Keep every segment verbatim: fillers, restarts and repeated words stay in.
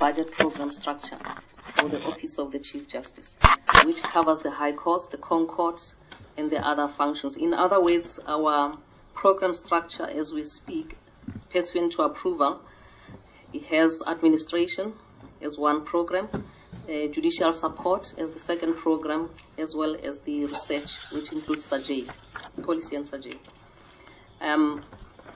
budget program structure for the Office of the Chief Justice, which covers the High Courts, the Concourt, and the other functions. In other words, our program structure as we speak, pursuant to approval, it has administration as one program, uh, judicial support as the second program, as well as the research, which includes S A J, policy and S A J. Um,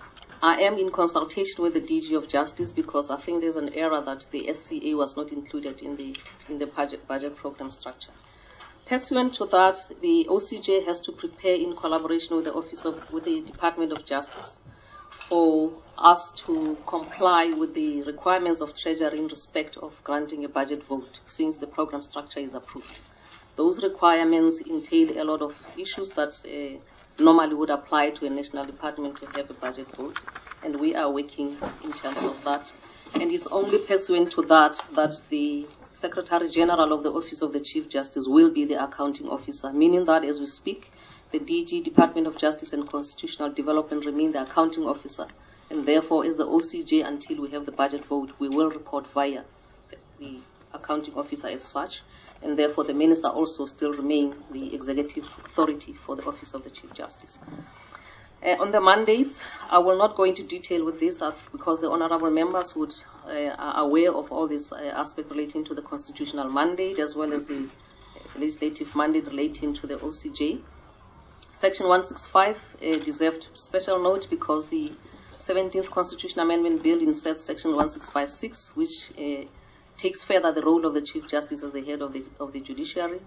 I am in consultation with the D G of Justice because I think there's an error that the S C A was not included in the in the budget, budget program structure. Pursuant to that, the O C J has to prepare in collaboration with the Office of with the Department of Justice for us to comply with the requirements of Treasury in respect of granting a budget vote since the program structure is approved. Those requirements entail a lot of issues that uh, normally would apply to a national department to have a budget vote, and we are working in terms of that. And it's only pursuant to that that the Secretary General of the Office of the Chief Justice will be the accounting officer, meaning that as we speak, the D G, Department of Justice and Constitutional Development, remain the accounting officer, and therefore as the O C J, until we have the budget vote, we will report via the, the accounting officer as such, and therefore the Minister also still remain the executive authority for the Office of the Chief Justice. Uh, on the mandates, I will not go into detail with this uh, because the honorable members would, uh, are aware of all this uh, aspect relating to the constitutional mandate as well as the legislative mandate relating to the O C J. Section one sixty-five uh, deserved special note because the seventeenth Constitutional Amendment Bill inserts Section one sixty-five point six, which uh, takes further the role of the Chief Justice as the head of the, of the judiciary,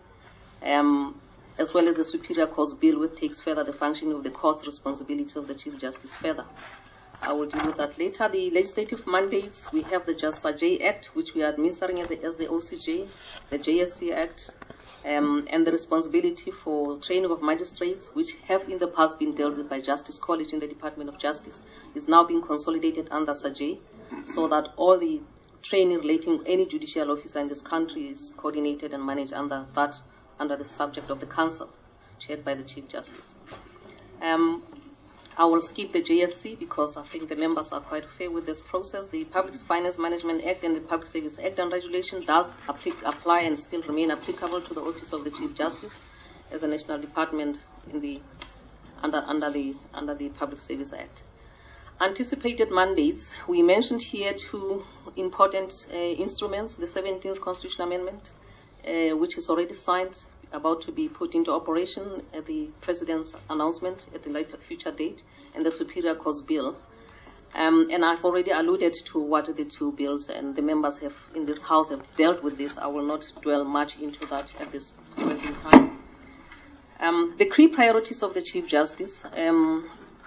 um, as well as the Superior Courts Bill, which takes further the functioning of the court's responsibility of the Chief Justice further. I will deal with that later. The legislative mandates, we have the Just S A J Act, which we are administering as the, as the O C J, the J S C Act, um, and the responsibility for training of magistrates, which have in the past been dealt with by Justice College in the Department of Justice, is now being consolidated under S A J, so that all the training relating any judicial officer in this country is coordinated and managed under that, under the subject of the council, chaired by the Chief Justice. Um, I will skip the J S C because I think the members are quite fair with this process. The Public Finance Management Act and the Public Service Act and Regulation does apply and still remain applicable to the Office of the Chief Justice as a national department in the under under the under the Public Service Act. Anticipated mandates, we mentioned here two important uh, instruments, the seventeenth Constitutional Amendment, uh, which is already signed, about to be put into operation at the President's announcement at a later future date, and the Superior Courts Bill. Um, and I've already alluded to what are the two bills, and the members have in this House have dealt with this. I will not dwell much into that at this point in time. Um, the key priorities of the Chief Justice, um,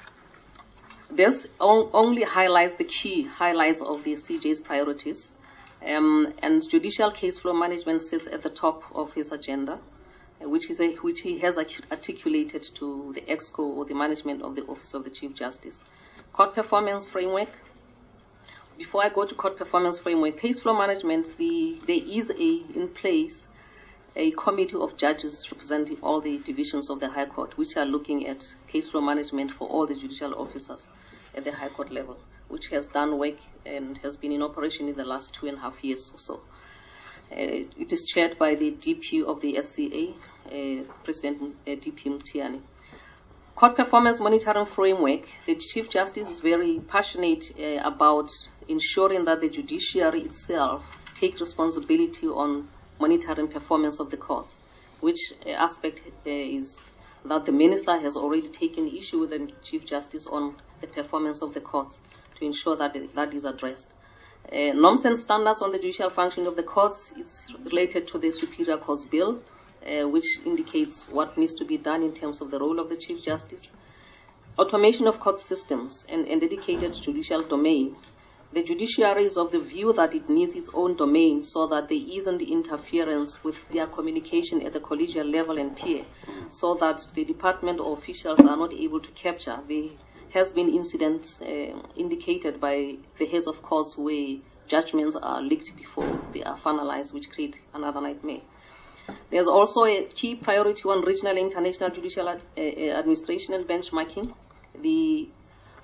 this on, only highlights the key highlights of the C J's priorities, um, and judicial case flow management sits at the top of his agenda, which is a, which he has articulated to the EXCO or the management of the Office of the Chief Justice. Court performance framework. Before I go to court performance framework, case flow management, the, there is a in place a committee of judges representing all the divisions of the High Court, which are looking at case flow management for all the judicial officers at the High Court level, which has done work and has been in operation in the last two and a half years or so. Uh, it is chaired by the D P of the S C A, uh, President uh, D P Mtiani. Court performance monitoring framework, the Chief Justice is very passionate uh, about ensuring that the judiciary itself take responsibility on monitoring performance of the courts, which uh, aspect uh, is that the Minister has already taken issue with the Chief Justice on the performance of the courts to ensure that that is addressed. Uh, norms and standards on the judicial function of the courts is related to the Superior Courts Bill, uh, which indicates what needs to be done in terms of the role of the Chief Justice. Automation of court systems and, and dedicated judicial domain. The judiciary is of the view that it needs its own domain so that there isn't interference with their communication at the collegial level and peer, so that the department or officials are not able to capture. There has been incidents uh, indicated by the heads of courts where judgments are leaked before they are finalized, which create another nightmare. There's also a key priority on regional and international judicial ad, uh, administration and benchmarking. The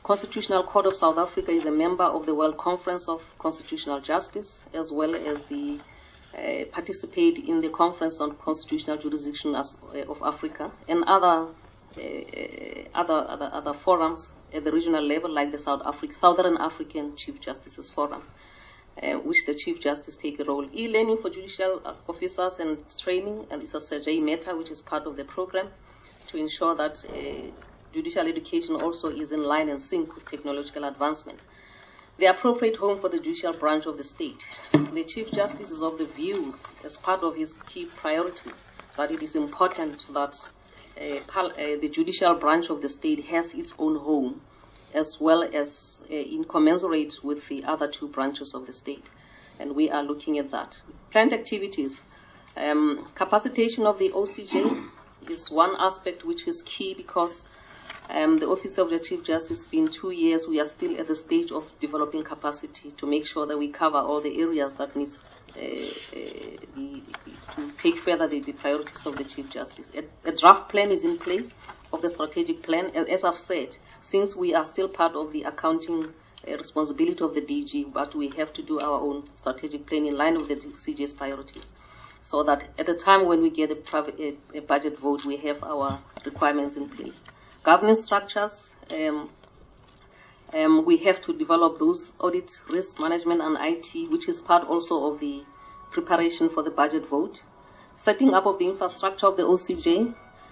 Constitutional Court of South Africa is a member of the World Conference of Constitutional Justice, as well as the uh, participate in the Conference on Constitutional Jurisdiction as, uh, of Africa and other, uh, other other other forums at the regional level, like the South Africa, Southern African Chief Justices Forum, uh, which the Chief Justice take a role. E-learning for judicial officers and training, and it's a S A J matter, which is part of the program to ensure that uh, judicial education also is in line and sync with technological advancement. The appropriate home for the judicial branch of the state. The Chief Justice is of the view, as part of his key priorities, that it is important that uh, pal- uh, the judicial branch of the state has its own home, as well as uh, in commensurate with the other two branches of the state. And we are looking at that. Planned activities. Um, capacitation of the O C J is one aspect which is key, because Um, the Office of the Chief Justice, been two years, we are still at the stage of developing capacity to make sure that we cover all the areas that needs uh, uh, the, to take further the, the priorities of the Chief Justice. A, a draft plan is in place of the strategic plan. As I've said, since we are still part of the accounting uh, responsibility of the D G, but we have to do our own strategic plan in line with the O C J's priorities, so that at the time when we get a, private, a, a budget vote, we have our requirements in place. Governance structures, um, um, we have to develop those: audit, risk management, and I T, which is part also of the preparation for the budget vote. Setting up of the infrastructure of the O C J.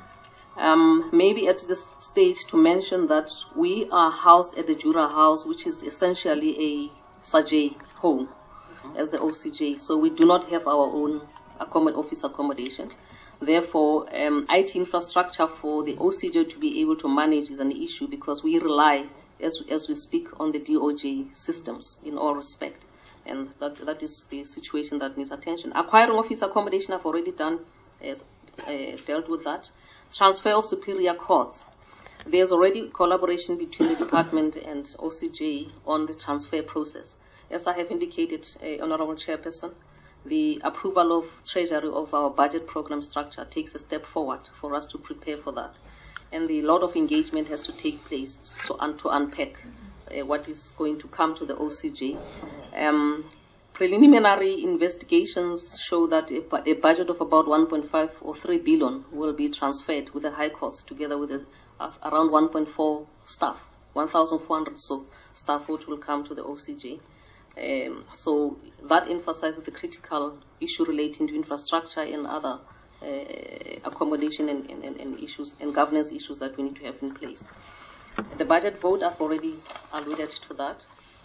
Um, maybe at this stage to mention that we are housed at the Jura House, which is essentially a S A J home as the O C J. So we do not have our own accommod- office accommodation. Therefore, um, I T infrastructure for the O C J to be able to manage is an issue, because we rely, as as we speak, on the D O J systems in all respect, and that that is the situation that needs attention. Acquiring office accommodation, I've already done, as, uh, dealt with that. Transfer of superior courts. There's already collaboration between the department and O C J on the transfer process. As I have indicated, uh, Honorable Chairperson, the approval of Treasury of our budget program structure takes a step forward for us to prepare for that. And the lot of engagement has to take place so, and to unpack uh, what is going to come to the O C J. Um, preliminary investigations show that a, a budget of about one point five or three billion will be transferred with the high cost, together with a, uh, around one point four staff, one thousand four hundred so staff which will come to the O C J. Um, so that emphasizes the critical issue relating to infrastructure and other uh, accommodation and, and, and issues and governance issues that we need to have in place. The budget vote, I've already alluded to that.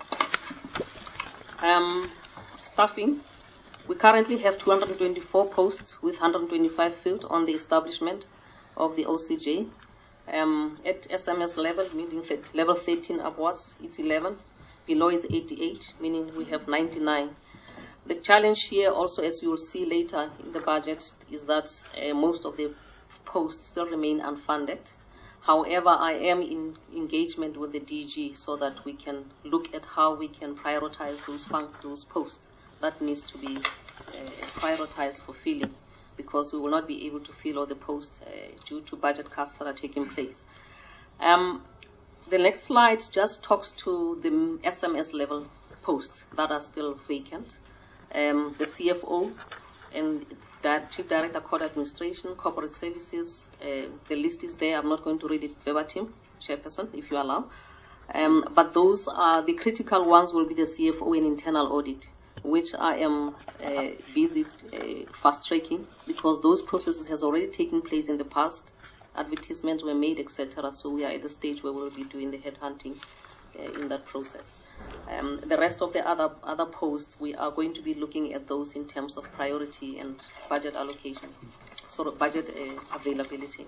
Um, staffing, we currently have two hundred twenty-four posts with one hundred twenty-five filled on the establishment of the O C J. Um, at S M S level, meaning th- level thirteen upwards, it's eleven. Below is eighty-eight, meaning we have ninety-nine. The challenge here also, as you will see later in the budget, is that uh, most of the posts still remain unfunded. However, I am in engagement with the D G so that we can look at how we can prioritize those, fun- those posts that needs to be uh, prioritized for filling, because we will not be able to fill all the posts uh, due to budget cuts that are taking place. Um, The next slide just talks to the S M S level posts that are still vacant. Um, the C F O and the Chief Director Court Administration, Corporate Services, uh, the list is there. I'm not going to read it verbatim, Chairperson, if you allow. Um, but those are the critical ones will be the C F O and internal audit, which I am uh, busy uh, fast-tracking, because those processes has already taken place in the past. Advertisements were made, et cetera. So we are at the stage where we'll be doing the headhunting uh, in that process. Um, the rest of the other other posts, we are going to be looking at those in terms of priority and budget allocations, sort of budget uh, availability.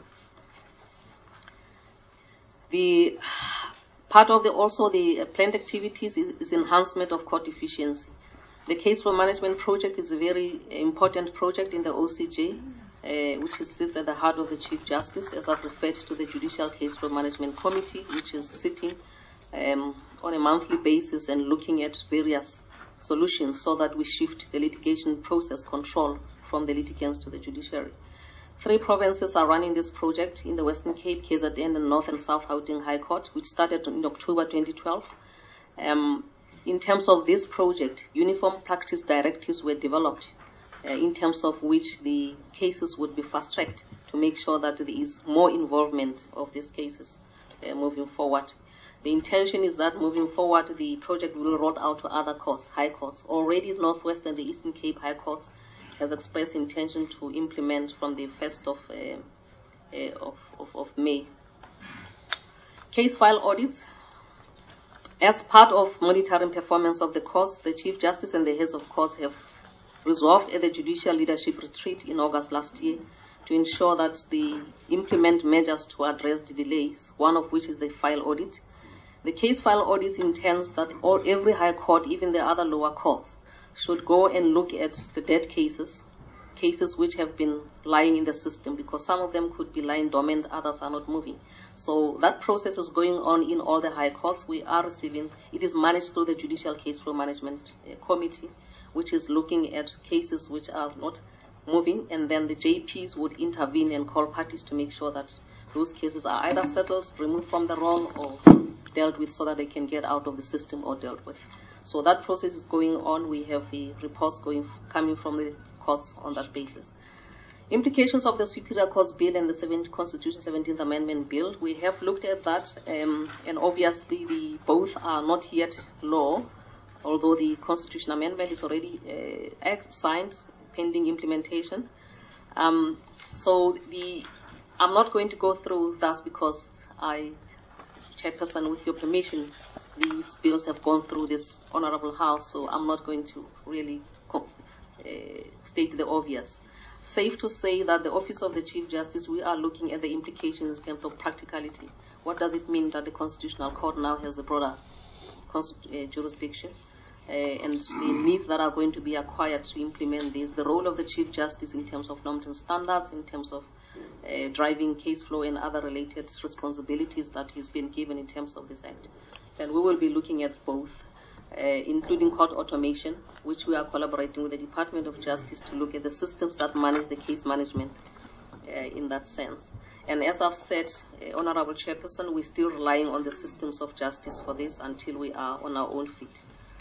The part of the also the uh, planned activities is, is enhancement of court efficiency. The case flow management project is a very important project in the O C J. Uh, which is, sits at the heart of the Chief Justice, as I've referred to the Judicial Case Flow Management Committee, which is sitting um, on a monthly basis and looking at various solutions so that we shift the litigation process control from the litigants to the judiciary. Three provinces are running this project in the Western Cape, K Z N, and North and South Gauteng High Court, which started in October twenty twelve. Um, in terms of this project, uniform practice directives were developed uh, in terms of which the cases would be fast-tracked to make sure that there is more involvement of these cases uh, moving forward. The intention is that moving forward, the project will roll out to other courts, high courts. Already Northwest and the Eastern Cape High Courts has expressed intention to implement from the first of, uh, uh, of, of, of May. Case file audits. As part of monitoring performance of the courts, the Chief Justice and the heads of courts have resolved at the Judicial Leadership Retreat in August last year to ensure that they implement measures to address the delays, one of which is the file audit. The case file audit intends that all, every high court, even the other lower courts, should go and look at the dead cases, cases which have been lying in the system, because some of them could be lying dormant, others are not moving. So that process is going on in all the high courts. We are receiving, it is managed through the Judicial Case Flow Management uh, Committee, which is looking at cases which are not moving, and then the J Ps would intervene and call parties to make sure that those cases are either settled, removed from the roll, or dealt with so that they can get out of the system or dealt with. So that process is going on. We have the reports going coming from the courts on that basis. Implications of the Superior Courts Bill and the seventh Constitution seventeenth Amendment Bill. We have looked at that, um, and obviously the both are not yet law, although the Constitution Amendment is already uh, act signed, pending implementation. Um, so the I'm not going to go through that because I, Chairperson, with your permission, these bills have gone through this Honorable House, so I'm not going to really co- uh, state the obvious. Safe to say that the Office of the Chief Justice, we are looking at the implications in terms of practicality. What does it mean that the Constitutional Court now has a broader const- uh, jurisdiction? Uh, and the needs that are going to be acquired to implement this, the role of the Chief Justice in terms of norms and standards, in terms of uh, driving case flow and other related responsibilities that he's been given in terms of this Act. And we will be looking at both, uh, including court automation, which we are collaborating with the Department of Justice to look at the systems that manage the case management uh, in that sense. And as I've said, uh, Honorable Chairperson, we're still relying on the systems of justice for this until we are on our own feet.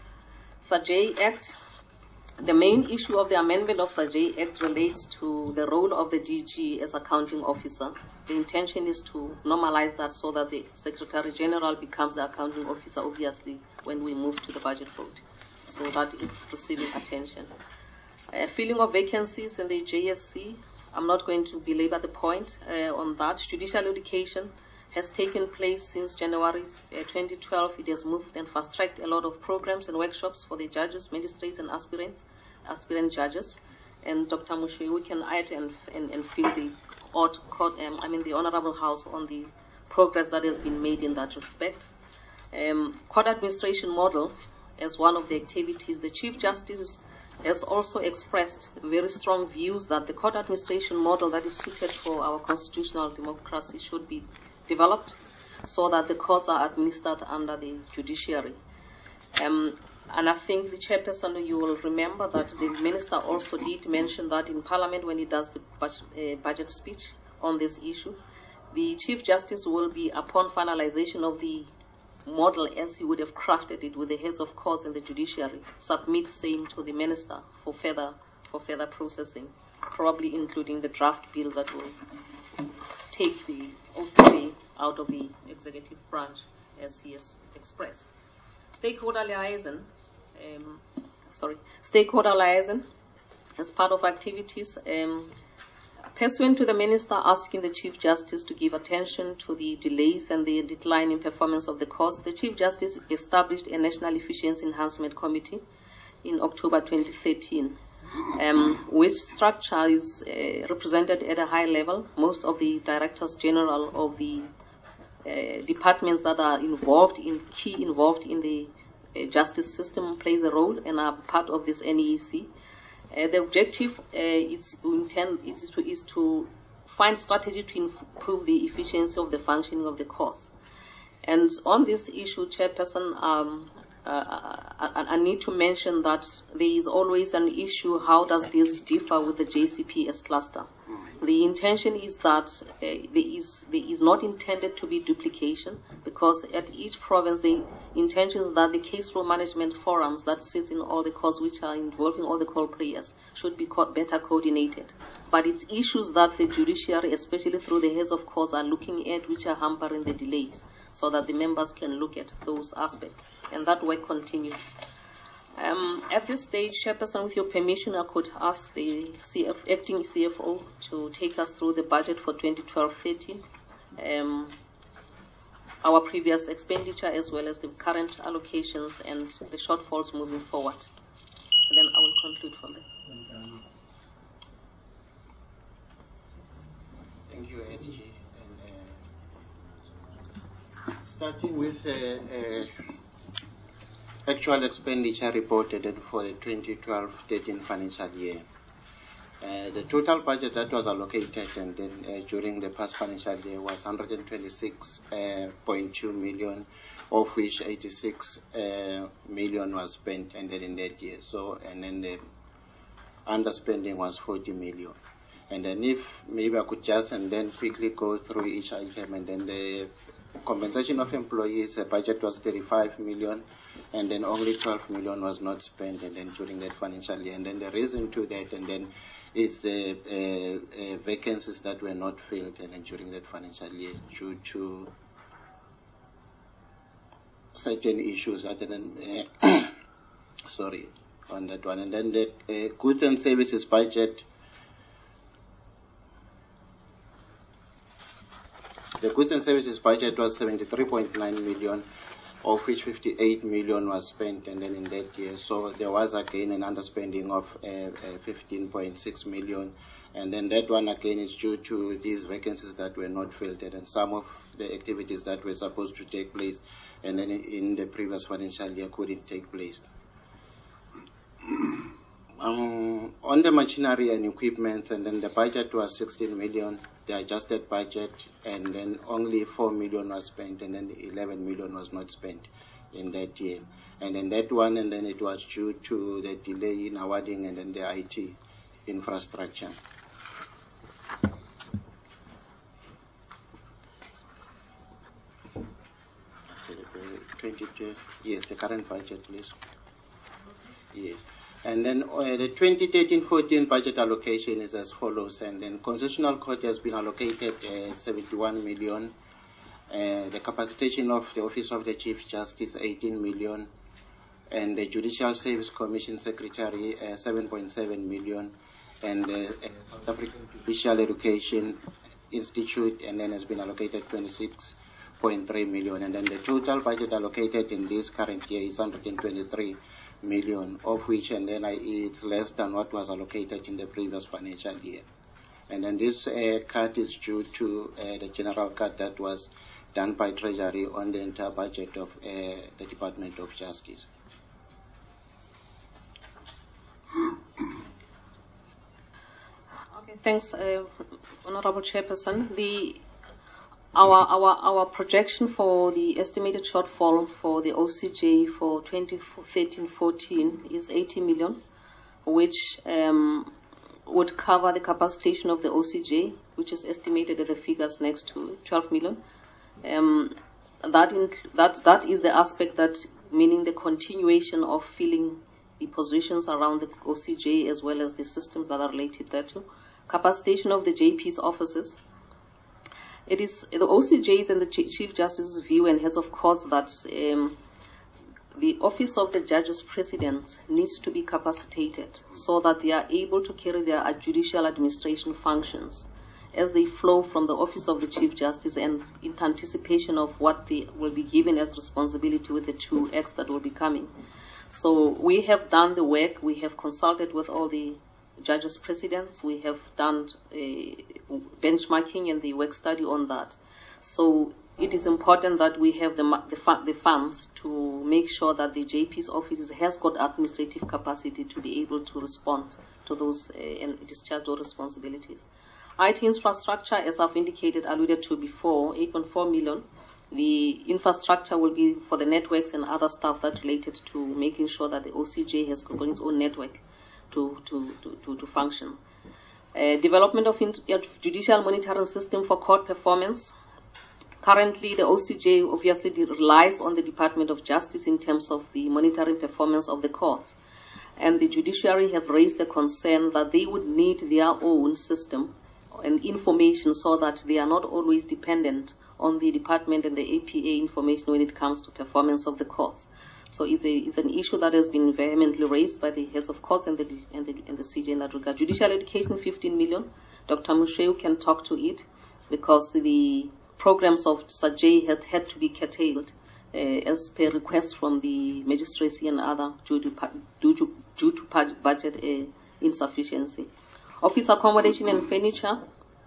SAJAY Act, the main issue of the amendment of SAJAY Act relates to the role of the D G as accounting officer. The intention is to normalize that so that the Secretary General becomes the accounting officer, obviously, when we move to the budget vote. So that is receiving attention. Uh, filling of vacancies in the J S C, I'm not going to belabor the point uh, on that. Judicial education has taken place since January uh, twenty twelve. It has moved and fast-tracked a lot of programs and workshops for the judges, magistrates, and aspirants, aspirant judges. And Doctor Mushui, we can add and, and, and fill the court, court um, I mean the Honorable House on the progress that has been made in that respect. Um, court administration model as one of the activities. The Chief Justice has also expressed very strong views that the court administration model that is suited for our constitutional democracy should be developed so that the courts are administered under the judiciary. Um, and I think the Chairperson, you will remember that the Minister also did mention that in Parliament when he does the budget, uh, budget speech on this issue. The Chief Justice will be, upon finalization of the model as he would have crafted it with the heads of courts and the judiciary, submit same to the Minister for further for further processing, probably including the draft bill that will take the O C A out of the executive branch as he has expressed. Stakeholder liaison, um, sorry, stakeholder liaison as part of activities, um, pursuant to the Minister asking the Chief Justice to give attention to the delays and the decline in performance of the courts, the Chief Justice established a National Efficiency Enhancement Committee in October twenty thirteen. Um, which structure is uh, represented at a high level. Most of the directors general of the uh, departments that are involved in key involved in the uh, justice system plays a role and are part of this N E E C. Uh, the objective uh, is to intend is to is to find strategy to improve the efficiency of the functioning of the courts. And on this issue, Chairperson, um, Uh, I, I need to mention that there is always an issue, how does this differ with the J C P S cluster? the intention is that uh, there is there is not intended to be duplication, because at each province the intention is that the case flow management forums that sit in all the courts which are involving all the call players should be co- better coordinated. But it's issues that the judiciary, especially through the heads of courts, are looking at which are hampering the delays, so that the members can look at those aspects. And that work continues. Um, at this stage, Chairperson, with your permission, I could ask the C F, acting C F O to take us through the budget for twenty twelve thirteen, um, our previous expenditure as well as the current allocations and the shortfalls moving forward. And then I will conclude from there. Thank you, S G. And, uh, starting with uh, uh, actual expenditure reported for the twenty twelve thirteen financial year. Uh, the total budget that was allocated and then uh, during the past financial year was one hundred twenty-six point two million, of which eighty-six uh, million was spent and then in that year. So, and then the underspending was forty million. And then if maybe I could just and then quickly go through each item, and then the compensation of employees, the budget was thirty-five million, and then only twelve million was not spent and then during that financial year. And then the reason to that, and then it's the uh, uh, vacancies that were not filled and then during that financial year due to certain issues other than, uh, sorry, on that one. And then the uh, goods and services budget, the goods and services budget was seventy-three point nine million, of which fifty-eight million was spent and then in that year. So there was again an underspending of uh, uh, fifteen point six million, and then that one again is due to these vacancies that were not filled and some of the activities that were supposed to take place and then in the previous financial year couldn't take place. Um, on the machinery and equipment, and then the budget was sixteen million, the adjusted budget, and then only four million was spent, and then eleven million was not spent in that year. And then that one, and then it was due to the delay in awarding and then the I T infrastructure. twenty-two, yes, the current budget, please. Yes. And then uh, the twenty thirteen fourteen budget allocation is as follows. And then Constitutional Court has been allocated uh, seventy-one million. Uh, the capacitation of the Office of the Chief Justice, eighteen million. And the Judicial Service Commission Secretary, uh, seven point seven million. And the uh, South African Judicial Education Institute, and then has been allocated twenty-six point three million. And then the total budget allocated in this current year is one hundred twenty-three million, of which and then it's less than what was allocated in the previous financial year. And then this uh, cut is due to uh, the general cut that was done by Treasury on the entire budget of uh, the Department of Justice. Okay, thanks, uh, Honorable Chairperson. The Our, our, our projection for the estimated shortfall for the O C J for twenty thirteen fourteen is eighty million, which um, would cover the capacitation of the O C J, which is estimated at the figures next to twelve million. Um, that, inc- that, that is the aspect that, meaning the continuation of filling the positions around the O C J as well as the systems that are related thereto. Capacitation of the J P's offices. It is the O C J's and the Chief Justice's view and heads of courts that um, the office of the judge's president needs to be capacitated so that they are able to carry their judicial administration functions as they flow from the office of the Chief Justice and in anticipation of what they will be given as responsibility with the two acts that will be coming. So we have done the work. We have consulted with all the judges' presidents. We have done a benchmarking and the work study on that. So it is important that we have the the, the funds to make sure that the J P's office has got administrative capacity to be able to respond to those uh, and discharge those responsibilities. I T infrastructure, as I've indicated, alluded to before, eight point four million. The infrastructure will be for the networks and other stuff that related to making sure that the O C J has got its own network To, to, to, to function. Uh, development of in- judicial monitoring system for court performance. Currently, the O C J obviously relies on the Department of Justice in terms of the monitoring performance of the courts. And the judiciary have raised the concern that they would need their own system and information so that they are not always dependent on the department and the A P A information when it comes to performance of the courts. So it's, a, it's an issue that has been vehemently raised by the heads of courts and the, and the, and the C J in that regard. Judicial education, fifteen million. Doctor Musheu can talk to it because the programs of Sajay had, had to be curtailed uh, as per request from the magistracy and other due to, due to, due to budget uh, insufficiency. Office accommodation and furniture.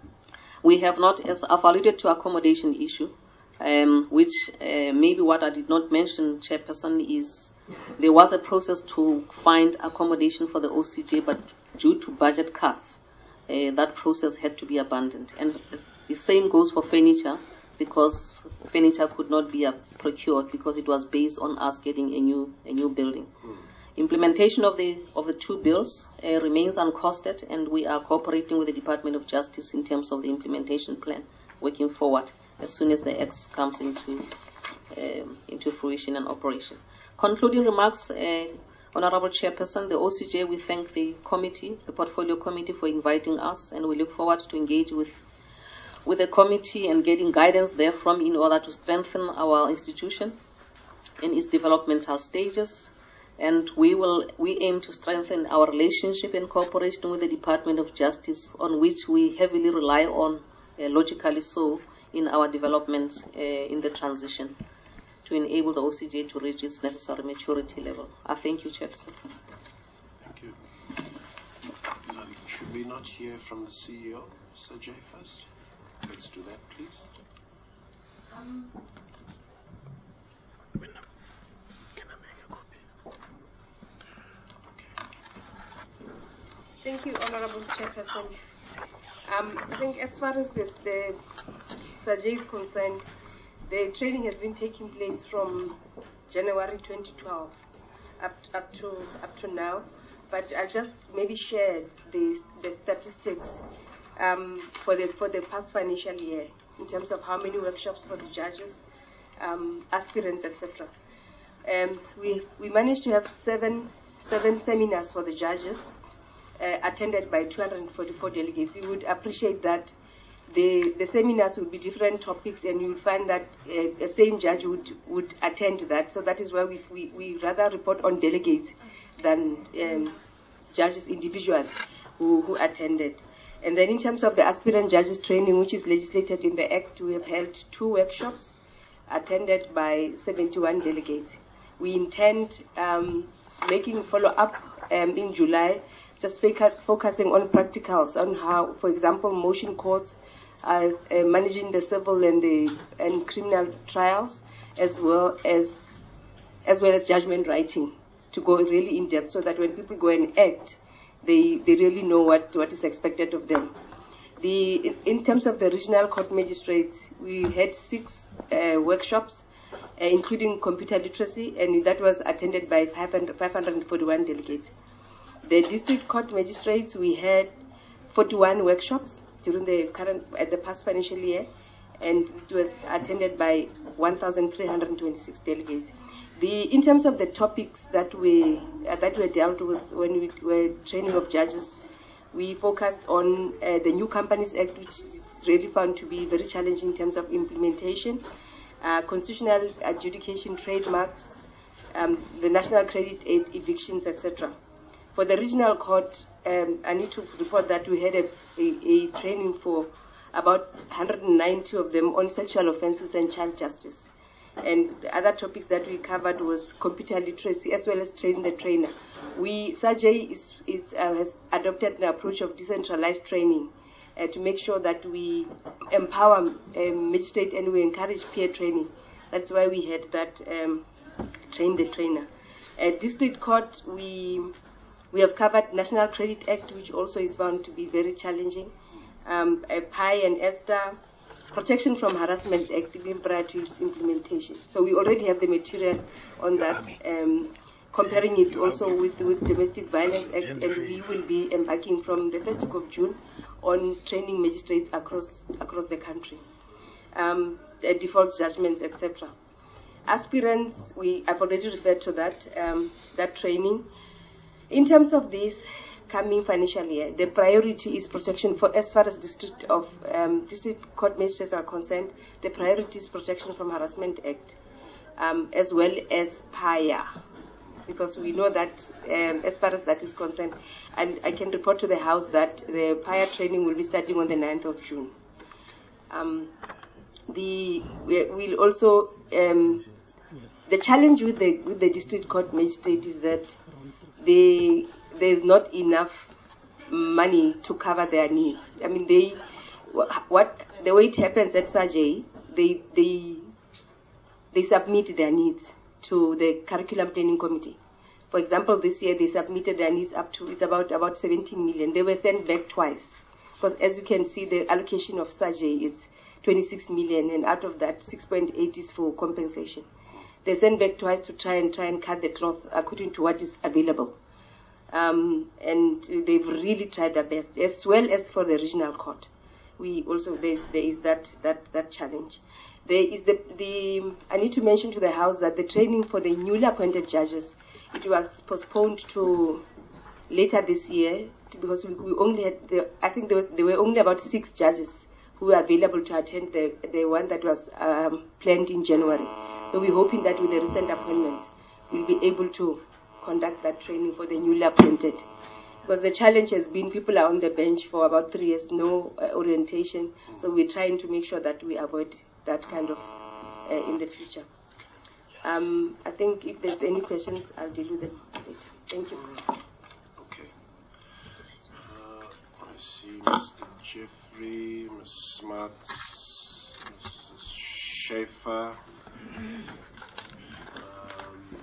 We have not, as I've alluded to, accommodation issue, um, which uh, maybe what I did not mention, Chairperson, is there was a process to find accommodation for the O C J, but due to budget cuts, uh, that process had to be abandoned. And the same goes for furniture, because furniture could not be uh, procured because it was based on us getting a new a new building. Mm. Implementation of the of the two bills uh, remains uncosted, and we are cooperating with the Department of Justice in terms of the implementation plan, working forward as soon as the X comes into um, into fruition and operation. Concluding remarks, uh, Honorable Chairperson, the O C J, we thank the committee, the Portfolio Committee, for inviting us, and we look forward to engage with with the committee and getting guidance therefrom in order to strengthen our institution in its developmental stages. And we will we aim to strengthen our relationship and cooperation with the Department of Justice, on which we heavily rely on, uh, logically so, in our development uh, in the transition, to enable the O C J to reach its necessary maturity level. I thank you, Chairperson. Thank you. Now, should we not hear from the C E O, Sajay, first? Let's do that, please. Um. Thank you, Honorable Chairperson. Um, I think as far as this, the Sajay is concerned, the training has been taking place from January twenty twelve up up to up to now. But I just maybe shared the the statistics um, for the for the past financial year in terms of how many workshops for the judges, um, aspirants, et cetera. Um, we we managed to have seven seven seminars for the judges, uh, attended by two hundred forty-four delegates. You would appreciate that the the seminars would be different topics, and you would find that uh, the same judge would would attend that. So that is why we we, we rather report on delegates than um, judges individually who, who attended. And then in terms of the aspirant judges training, which is legislated in the Act, we have held two workshops attended by seventy-one delegates. We intend um, making follow-up um, in July, just focus, focusing on practicals, on how, for example, motion courts, uh, uh, managing the civil and the and criminal trials, as well as as well as judgment writing, to go really in depth, so that when people go and act, they they really know what, what is expected of them. The in terms of the regional court magistrates, we had six uh, workshops, uh, including computer literacy, and that was attended by five hundred forty-one delegates. The district court magistrates, we had forty-one workshops during the current at the past financial year, and it was attended by one thousand three hundred twenty-six delegates. The in terms of the topics that we uh, that were dealt with when we were training of judges, we focused on uh, the New Companies Act, which is really found to be very challenging in terms of implementation, uh, constitutional adjudication, trademarks, um, the national credit aid, evictions, et cetera. For the regional court, um, I need to report that we had a, a, a training for about one hundred ninety of them on sexual offences and child justice. And the other topics that we covered was computer literacy, as well as train the trainer. We, Sajay is, is, uh, has adopted an approach of decentralized training uh, to make sure that we empower um, magistrate and we encourage peer training. That's why we had that um, train the trainer. At district court, we we have covered National Credit Act, which also is found to be very challenging. Um, uh, P I and ESTA, Protection from Harassment Act, even prior to its implementation. So we already have the material on that. Um, comparing it also with with Domestic Violence Act, and we will be embarking from the first week of June on training magistrates across across the country, um, default judgments, et cetera. Aspirants, we I've already referred to that um, that training. In terms of this coming financial year, the priority is protection for as far as district of um, district court magistrates are concerned. The priority is protection from Harassment Act, um, as well as P A Y A, because we know that um, as far as that is concerned, and I can report to the House that the P A Y A training will be starting on the ninth of June. Um, the we will also um, the challenge with the with the district court magistrate is that they there is not enough money to cover their needs. I mean, they what the way it happens at S A J, they they they submit their needs to the curriculum planning committee. For example, this year they submitted their needs up to it's about about seventeen million. They were sent back twice, because as you can see, the allocation of S A J is twenty-six million, and out of that, six point eight is for compensation. They sent back twice to try and try and cut the cloth according to what is available. Um, and they've really tried their best, as well as for the regional court. We also there is, there is that, that, that challenge. There is the the I need to mention to the House that the training for the newly appointed judges, it was postponed to later this year because we, we only had the, I think there was there were only about six judges who were available to attend the the one that was um, planned in January. So we're hoping that with the recent appointments, we'll be able to conduct that training for the newly appointed. Because the challenge has been people are on the bench for about three years, no uh, orientation. So we're trying to make sure that we avoid that kind of uh, in the future. Um, I think if there's any questions, I'll deal with them later. Thank you. Okay. Uh, I see Mister Jeffrey, Miz Smuts, Missus Schaefer. Um,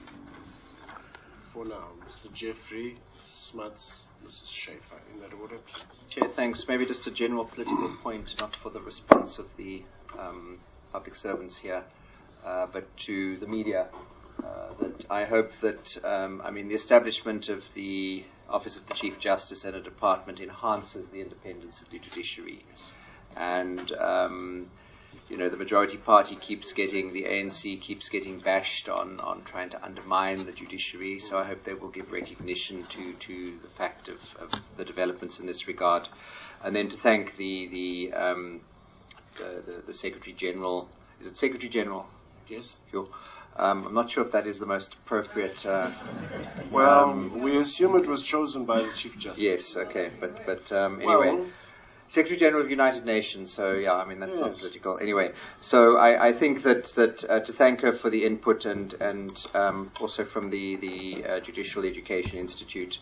for now, Mister Jeffrey, Smuts, Missus Schaefer. In that order, please. Chair, thanks. Maybe just a general political point, not for the response of the um, public servants here, uh, but to the media. Uh, that I hope that, um, I mean, the establishment of the Office of the Chief Justice and a department enhances the independence of the judiciary. And, um, you know, the majority party keeps getting, the A N C keeps getting bashed on, on trying to undermine the judiciary. So I hope they will give recognition to, to the fact of, of the developments in this regard. And then to thank the, the, um, the, the, the Secretary General. Is it Secretary General? Yes. Sure. Um, I'm not sure if that is the most appropriate. Uh, well, um, we assume it was chosen by the Chief Justice. Yes, okay, but but um, anyway, well, Secretary General of United Nations. So yeah, I mean that's yes. not political. Anyway, so I, I think that that uh, to thank her for the input and and um, also from the the uh, Judicial Education Institute,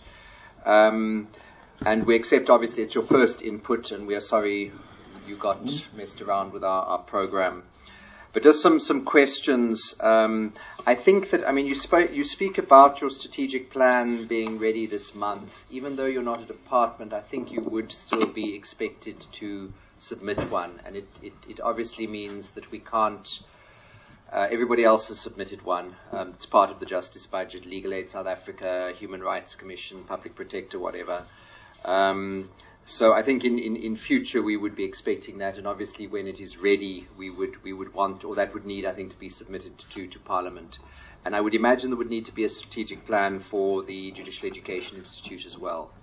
um, and we accept obviously it's your first input, and we are sorry you got mm-hmm. messed around with our, our program. But just some, some questions. Um, I think that, I mean, you, sp- you speak about your strategic plan being ready this month. Even though you're not a department, I think you would still be expected to submit one. And it, it, it obviously means that we can't, uh, everybody else has submitted one. Um, it's part of the Justice Budget, Legal Aid South Africa, Human Rights Commission, Public Protector, whatever. Um, So I think in, in, in future we would be expecting that, and obviously when it is ready, we would we would want, or that would need, I think, to be submitted to, to Parliament. And I would imagine there would need to be a strategic plan for the Judicial Education Institute as well.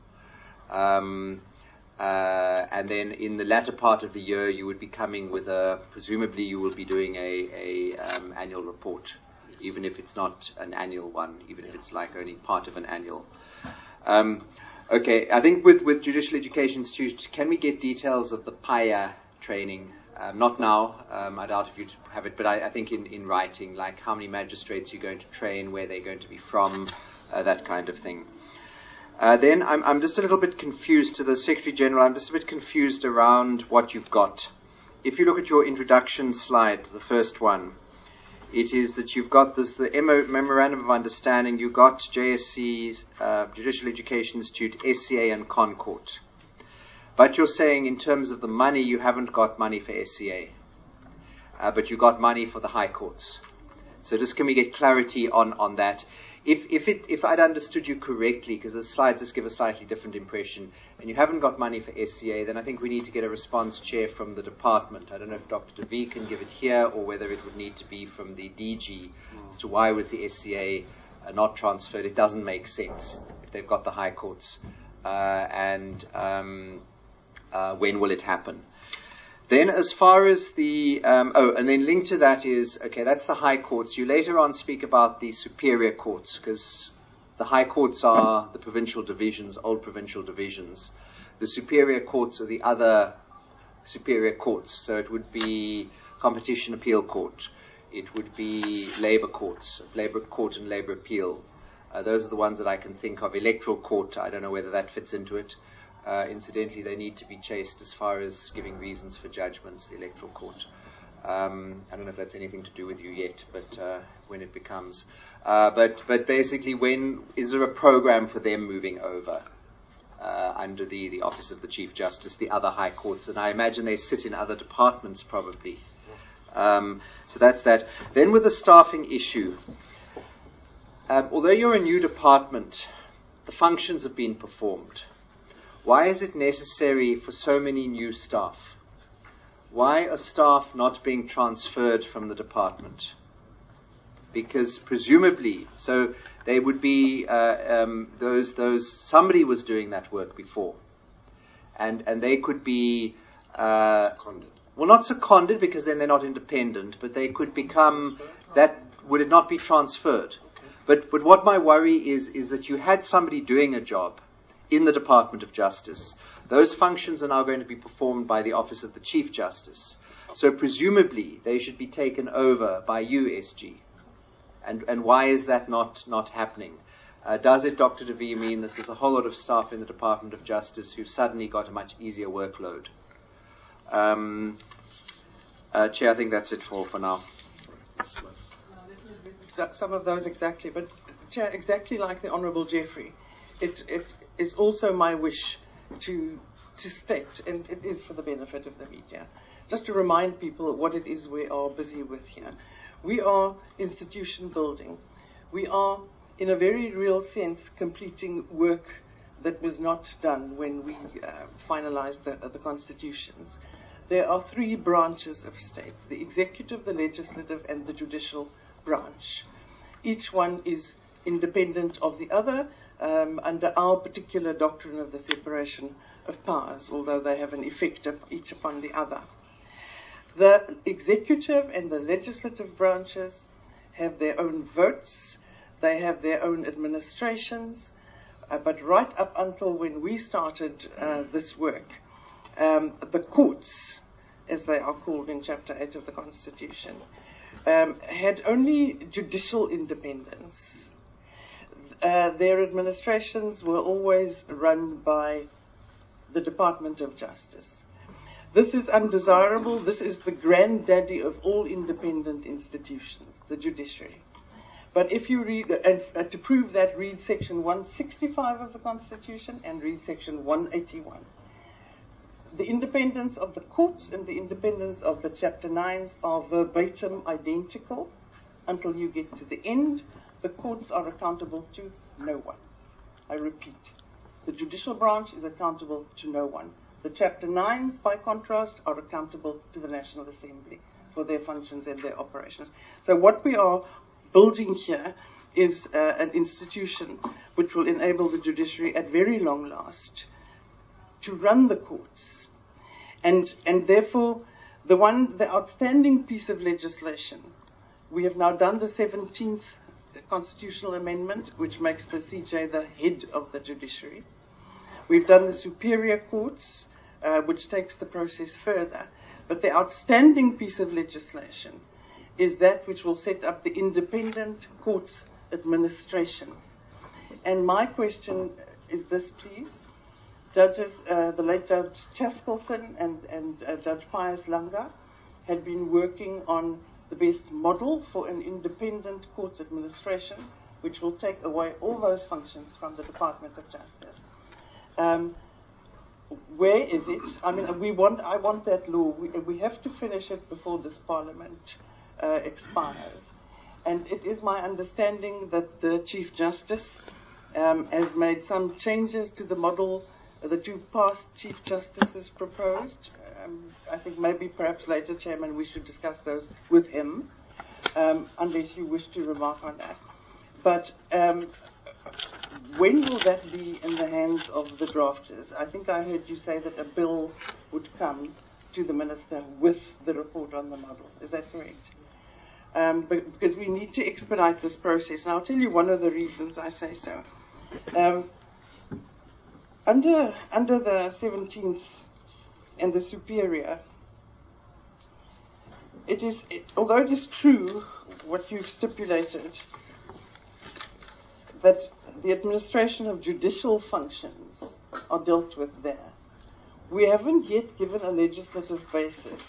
Um, uh, and then in the latter part of the year, you would be coming with a, presumably you will be doing a, a um, annual report, even if it's not an annual one, even if it's like only part of an annual. Um, Okay, I think with, with Judicial Education Institute, can we get details of the P A Y A training? Um, not now, um, I doubt if you'd have it, but I, I think in, in writing, like how many magistrates you're going to train, where they're going to be from, uh, that kind of thing. Uh, then I'm, I'm just a little bit confused to the Secretary General, I'm just a bit confused around what you've got. If you look at your introduction slide, the first one, it is that you've got this, the Memorandum of Understanding, you've got J S C, uh, Judicial Education Institute, S C A and Concord. But you're saying in terms of the money, you haven't got money for S C A. Uh, but you got money for the High Courts. So just can we get clarity on, on that? if if it if I'd understood you correctly, because the slides just give a slightly different impression, and you haven't got money for S C A, then I think we need to get a response chair from the department. I don't know if Doctor DeVee can give it here, or whether it would need to be from the D G as to why was the S C A uh, not transferred. It doesn't make sense if they've got the high courts, uh, and um, uh, when will it happen? Then as far as the, um, oh, and then linked to that is, okay, that's the high courts. You later on speak about the superior courts, because the high courts are the provincial divisions, old provincial divisions. The superior courts are the other superior courts. So it would be competition appeal court. It would be labour courts, labour court and labour appeal. Uh, those are the ones that I can think of. Electoral court, I don't know whether that fits into it. Uh, incidentally, they need to be chased as far as giving reasons for judgments, the electoral court. Um, I don't know if that's anything to do with you yet, but uh, when it becomes. Uh, but but basically, when is there a program for them moving over uh, under the, the Office of the Chief Justice, the other high courts? And I imagine they sit in other departments probably. Um, so that's that. Then with the staffing issue, um, although you're a new department, the functions have been performed. Why is it necessary for so many new staff? Why are staff not being transferred from the department? Because presumably, so they would be uh, um, those those somebody was doing that work before, and and they could be uh, Seconded. well, not seconded because then they're not independent, but they could become that. Would it not be transferred? Okay. But but what my worry is is that you had somebody doing a job in the Department of Justice. Those functions are now going to be performed by the Office of the Chief Justice. So presumably they should be taken over by you, S G. And and why is that not, not happening? Uh, does it, Doctor DeVee, mean that there's a whole lot of staff in the Department of Justice who've suddenly got a much easier workload? Um, uh, Chair, I think that's it for, for now. Some of those exactly, but Chair, exactly like the Honourable Jeffrey, It, it is also my wish to to state, and it is for the benefit of the media, just to remind people what it is we are busy with here. We are institution building. We are, in a very real sense, completing work that was not done when we uh, finalized the, uh, the constitutions. There are three branches of state, the executive, the legislative, and the judicial branch. Each one is independent of the other, Um, under our particular doctrine of the separation of powers, although they have an effect of each upon the other. The executive and the legislative branches have their own votes, they have their own administrations, uh, but right up until when we started uh, this work, um, the courts, as they are called in Chapter eight of the Constitution, um, had only judicial independence. Uh, their administrations were always run by the Department of Justice. This is undesirable. This is the granddaddy of all independent institutions, the judiciary. But if you read, and uh, to prove that, read Section one sixty-five of the Constitution and read Section one eighty-one. The independence of the courts and the independence of the Chapter nines are verbatim identical until you get to the end. The courts are accountable to no one. I repeat, the judicial branch is accountable to no one. The Chapter nines, by contrast, are accountable to the National Assembly for their functions and their operations. So what we are building here is uh, an institution which will enable the judiciary at very long last to run the courts. And, and therefore, the one, the outstanding piece of legislation, we have now done the seventeenth constitutional amendment, which makes the C J the head of the judiciary. We've done the superior courts, uh, which takes the process further. But the outstanding piece of legislation is that which will set up the independent courts administration. And my question is this, please. Judges, uh, the late Judge Chaskelson and, and uh, Judge Pius Langa had been working on the best model for an independent courts administration, which will take away all those functions from the Department of Justice. Um, where is it? I mean, we want. I want that law. We, we have to finish it before this Parliament uh, expires. And it is my understanding that the Chief Justice um, has made some changes to the model the two past Chief Justices proposed. Um, I think maybe perhaps later, Chairman, we should discuss those with him, um, unless you wish to remark on that. But um, when will that be in the hands of the drafters? I think I heard you say that a bill would come to the Minister with the report on the model. Is that correct? Um, but, because we need to expedite this process. And I'll tell you one of the reasons I say so. Um, under, under the seventeenth and the Superior, it is, it, although it is true what you've stipulated, that the administration of judicial functions are dealt with there, we haven't yet given a legislative basis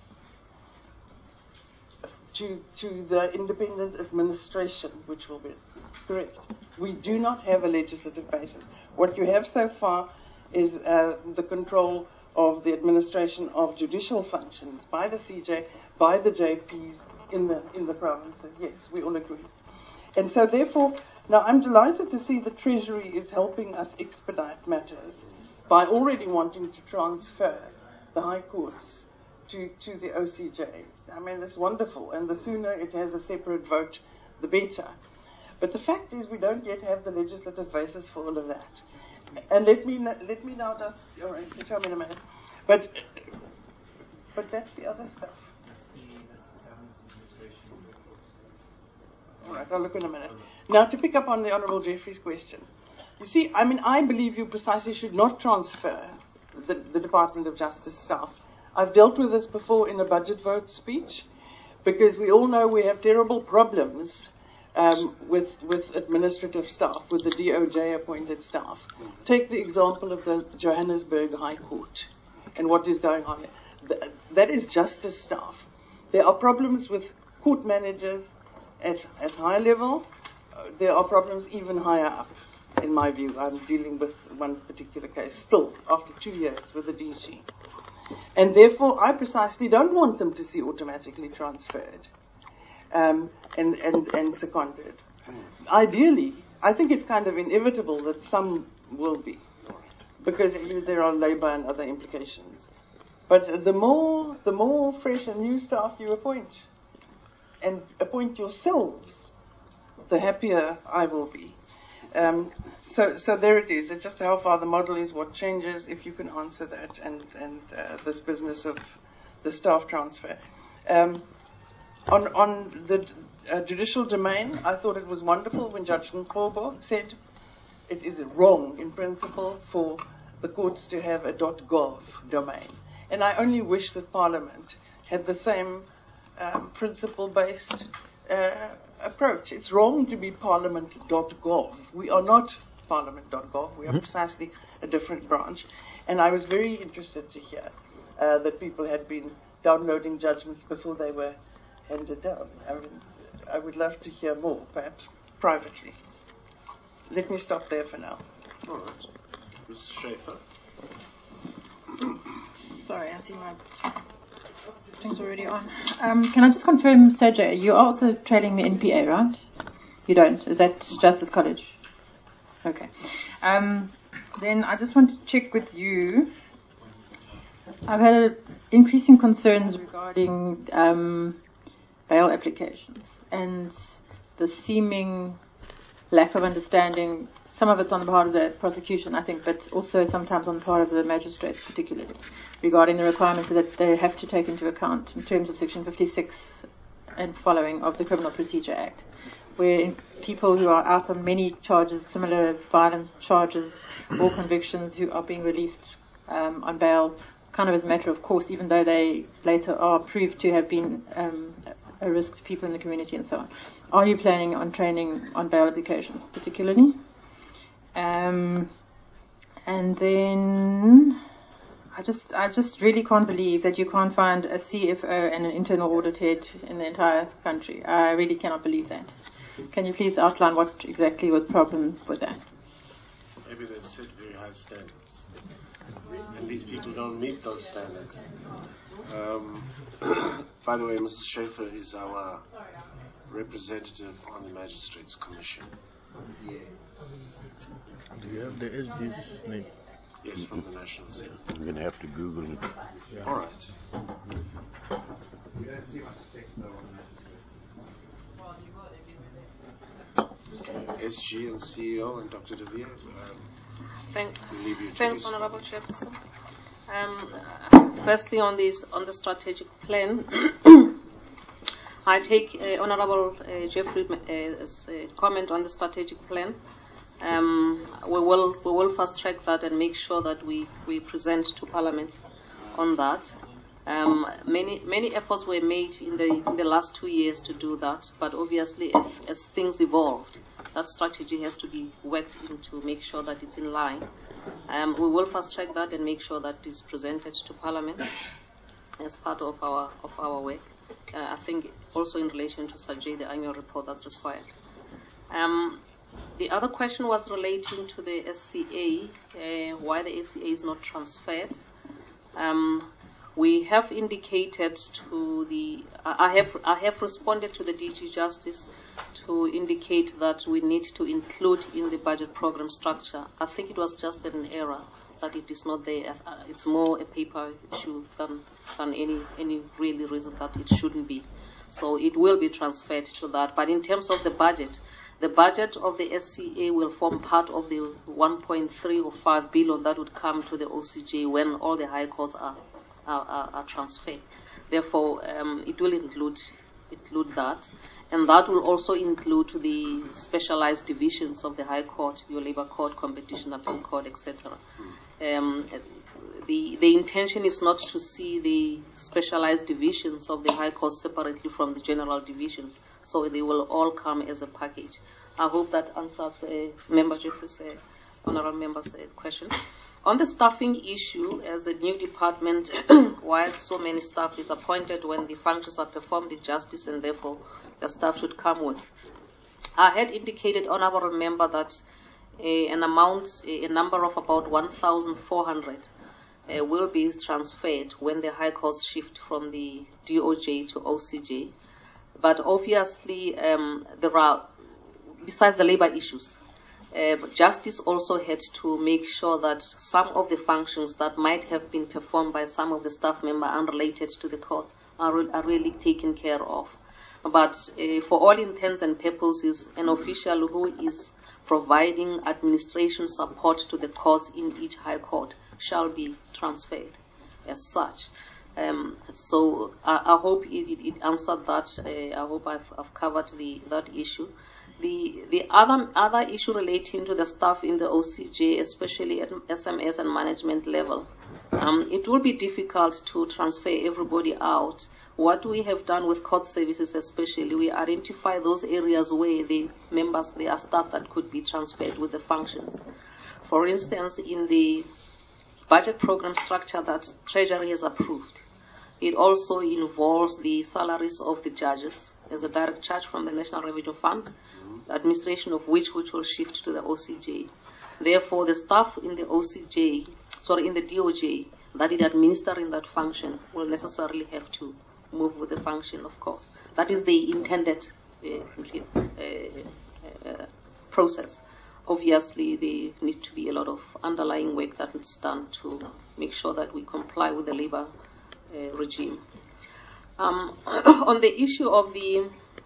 to, to the independent administration, which will be correct. We do not have a legislative basis. What you have so far is uh, the control of the administration of judicial functions by the C J, by the J Ps in the in the provinces. Yes, we all agree. And so therefore, now I'm delighted to see the Treasury is helping us expedite matters by already wanting to transfer the High Courts to, to the O C J. I mean, it's wonderful, and the sooner it has a separate vote, the better. But the fact is, we don't yet have the legislative basis for all of that. And let me let me now just, all right, show me in a minute. But but that's the other stuff. That's the, that's the government's administration of the courts. All right, I'll look in a minute. Now, to pick up on the Honourable Jeffrey's question, you see, I mean, I believe you precisely should not transfer the, the Department of Justice staff. I've dealt with this before in a budget vote speech, because we all know we have terrible problems um, with with administrative staff, with the D O J-appointed staff. Take the example of the Johannesburg High Court and what is going on there. Th- that is justice staff. There are problems with court managers at, at high level. Uh, there are problems even higher up, in my view. I'm dealing with one particular case still, after two years, with the D G. And therefore, I precisely don't want them to see automatically transferred um, and, and, and seconded. Ideally, I think it's kind of inevitable that some will be, because there are labour and other implications. But the more, the more fresh and new staff you appoint, and appoint yourselves, the happier I will be. Um, so, so there it is. It's just how far the model is, what changes, if you can answer that, and and uh, this business of the staff transfer. Um, on on the uh, judicial domain, I thought it was wonderful when Judge Nkobo said it is wrong in principle for the courts to have a .gov domain, and I only wish that Parliament had the same um, principle-based uh, approach. It's wrong to be parliament dot gov. We are not parliament dot gov. We are mm-hmm. precisely a different branch. And I was very interested to hear uh, that people had been downloading judgments before they were handed down. I would, I would love to hear more, perhaps privately. Let me stop there for now. All right. Miz Schaefer. Sorry, I see my things already on. Um, can I just confirm, Sajay, you're also trailing the N P A, right? You don't? Is that Justice College? Okay. Um, then I just want to check with you. I've had increasing concerns regarding um, bail applications and the seeming lack of understanding. Some of it's on the part of the prosecution, I think, but also sometimes on the part of the magistrates, particularly, regarding the requirements that they have to take into account in terms of Section fifty-six and following of the Criminal Procedure Act, where people who are out on many charges, similar violent charges or convictions, who are being released um, on bail, kind of as a matter of course, even though they later are proved to have been um, a risk to people in the community and so on. Are you planning on training on bail applications, particularly? Um, and then I just I just really can't believe that you can't find a C F O and an internal audit head in the entire country. I really cannot believe that. Can you please outline what exactly was the problem with that? Maybe they've set very high standards, and these people don't meet those standards. Um, by the way, Missus Schaefer is our representative on the Magistrates Commission. Do you have the S G's name? Yes, from the National Center. I'm going to have to Google it. Yeah. All right. We don't see much effect though on magistrates. S G and C E O and Doctor De Vere, um, Thank, we'll leave you to thanks, this. Honorable Chairperson. Um, firstly, on this, on the strategic plan, I take uh, Honorable uh, Jeffrey's uh, uh, comment on the strategic plan. Um, we will we will fast track that and make sure that we, we present to Parliament on that. Um, many many efforts were made in the in the last two years to do that, but obviously, if, as things evolved, that strategy has to be worked in to make sure that it's in line. Um, we will fast track that and make sure that it's presented to Parliament as part of our of our work. Uh, I think also in relation to Sajay, the annual report that's required. Um, the other question was relating to the S C A, uh, why the S C A is not transferred. Um, we have indicated to the, uh, I have I have responded to the D G Justice to indicate that we need to include in the budget program structure. I think it was just an error that it is not there. Uh, it's more a paper issue than than any any really reason that it shouldn't be. So it will be transferred to that. But in terms of the budget, the budget of the S C A will form part of the one point three or five billion that would come to the O C J when all the high courts are are, are, are transferred. Therefore, um, it will include include that, and that will also include the specialized divisions of the High Court, your Labour Court, Competition Appeal Court, et cetera. Um, the the intention is not to see the specialized divisions of the High Court separately from the general divisions, so they will all come as a package. I hope that answers uh, Member Jeffrey's uh, honourable member's uh, question. On the staffing issue, as a new department, while so many staff is appointed when the functions are performed in justice and therefore the staff should come with, I had indicated, honourable member, that uh, an amount, a number of about one thousand four hundred uh, will be transferred when the High Courts shift from the D O J to O C J. But obviously, um, there are, besides the labour issues, Uh, Justice also had to make sure that some of the functions that might have been performed by some of the staff members unrelated to the court are, re- are really taken care of. But uh, for all intents and purposes, an official who is providing administration support to the courts in each high court shall be transferred as such. Um, so I, I hope it, it, it answered that. Uh, I hope I've, I've covered the, that issue. The the other other issue relating to the staff in the O C J, especially at S M S and management level, um, it will be difficult to transfer everybody out. What we have done with court services, especially, we identify those areas where the members, there are staff that could be transferred with the functions. For instance, in the budget program structure that Treasury has approved, it also involves the salaries of the judges as a direct charge from the National Revenue Fund, the administration of which which will shift to the O C J. Therefore, the staff in the O C J, sorry, in the D O J, that is administering that function will necessarily have to move with the function, of course. That is the intended uh, uh, uh, process. Obviously, there needs to be a lot of underlying work that is done to make sure that we comply with the labour uh, regime. Um, on the issue of the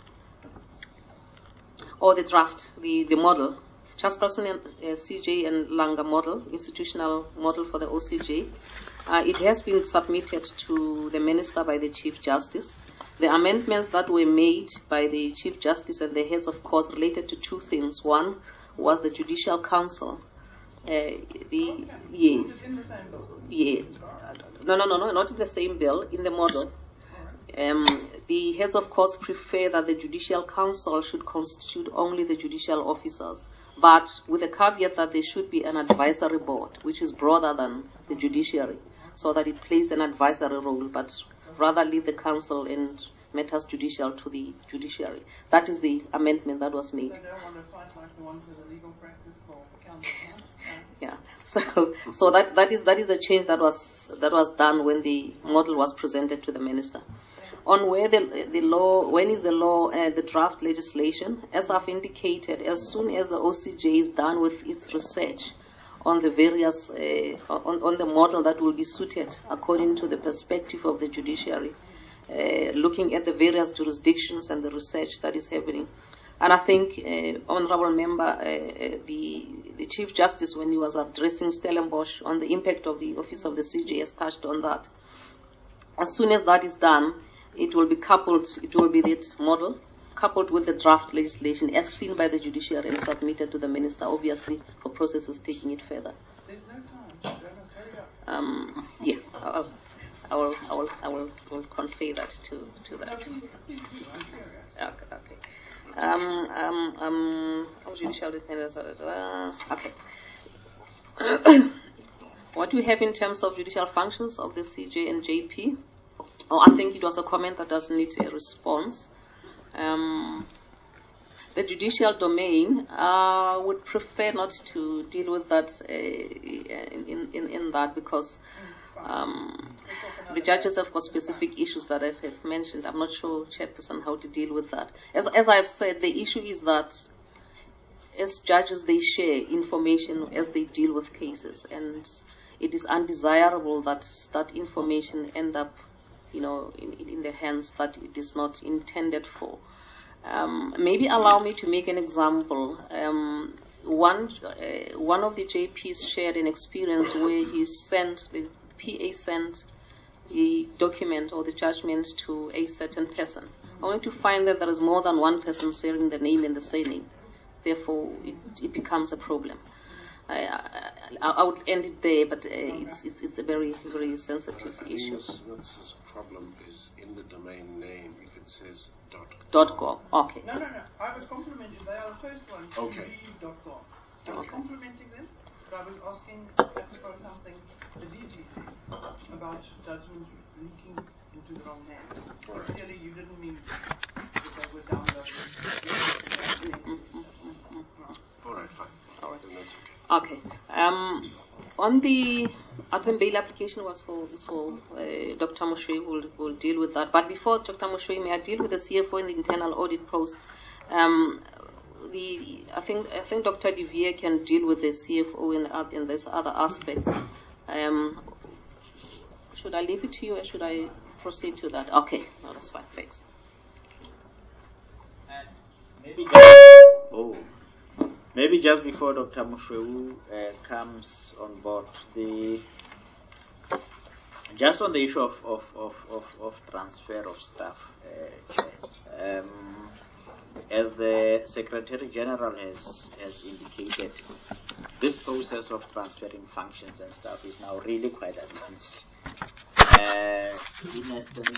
or the draft, the, the model, Chairperson and uh, C J and Langa model, institutional model for the O C J, uh, it has been submitted to the Minister by the Chief Justice. The amendments that were made by the Chief Justice and the heads of courts related to two things. One was the Judicial Council. Uh, the yes, yeah, no, no, no, no, not in the same bill, in the model. Um, the heads of courts prefer that the Judicial Council should constitute only the judicial officers, but with the caveat that there should be an advisory board, which is broader than the judiciary, so that it plays an advisory role, but rather leave the council and matters judicial to the judiciary. That is the amendment that was made. I don't want to fight like the one for the legal practice called the council. Yeah. So, so that, that is that is the change that was that was done when the model was presented to the minister. On where the, the law, when is the law, uh, the draft legislation, as I've indicated, as soon as the O C J is done with its research on the various, uh, on, on the model that will be suited according to the perspective of the judiciary, uh, looking at the various jurisdictions and the research that is happening. And I think, uh, Honorable Member, uh, uh, the, the Chief Justice, when he was addressing Stellenbosch on the impact of the Office of the C J, has touched on that. As soon as that is done, it will be coupled, it will be that model, coupled with the draft legislation as seen by the judiciary and submitted to the minister, obviously, for processes taking it further. There's no time. Hurry up. Um, yeah, I'll, I will, I will, I will, will convey that to, to that. No, please, please, please, I'm serious. Okay, okay. Um, um, um, oh, judicial independence, uh, okay. What we have in terms of judicial functions of the C J and J P, oh, I think it was a comment that doesn't need a response. Um, the judicial domain uh, would prefer not to deal with that uh, in, in, in that because um, the judges have got specific issues that I have mentioned. I'm not sure, Chairperson, how to deal with that. As, as I've said, the issue is that as judges, they share information as they deal with cases, and it is undesirable that that information end up, you know, in, in the hands that it is not intended for. Um, maybe allow me to make an example. Um, one uh, one of the J Ps shared an experience where he sent, the P A sent the document or the judgment to a certain person, only to find that there is more than one person sharing the name and the surname. Therefore, it, it becomes a problem. I, I, I would end it there, but uh, it's, it's it's a very, very sensitive I issue. What's this problem is in the domain name if it says dot Dot .gov. Okay. No, no, no. I was complimenting. They are the first ones. Okay. Dot com. I was Okay. complimenting them, but I was asking apropos something the D G C about judgments leaking into the wrong hands. Right. Clearly, you didn't mean that they were downloading. All right, fine. All right. Then that's okay. Okay. Um, on the Atem bail application was for is for uh, Doctor Moshwe will will deal with that. But before Doctor Moshwe, may I deal with the C F O in the internal audit process? Um, the I think I think Doctor Devier can deal with the C F O in uh, in this other aspects. Um, should I leave it to you, or should I proceed to that? Okay, no, that's fine. Thanks. Maybe just, oh, maybe just before Doctor Mushwewu uh, comes on board, the just on the issue of of, of, of, of transfer of staff, uh, Chair, um, as the Secretary General has has indicated, this process of transferring functions and staff is now really quite advanced. Uh, in essence,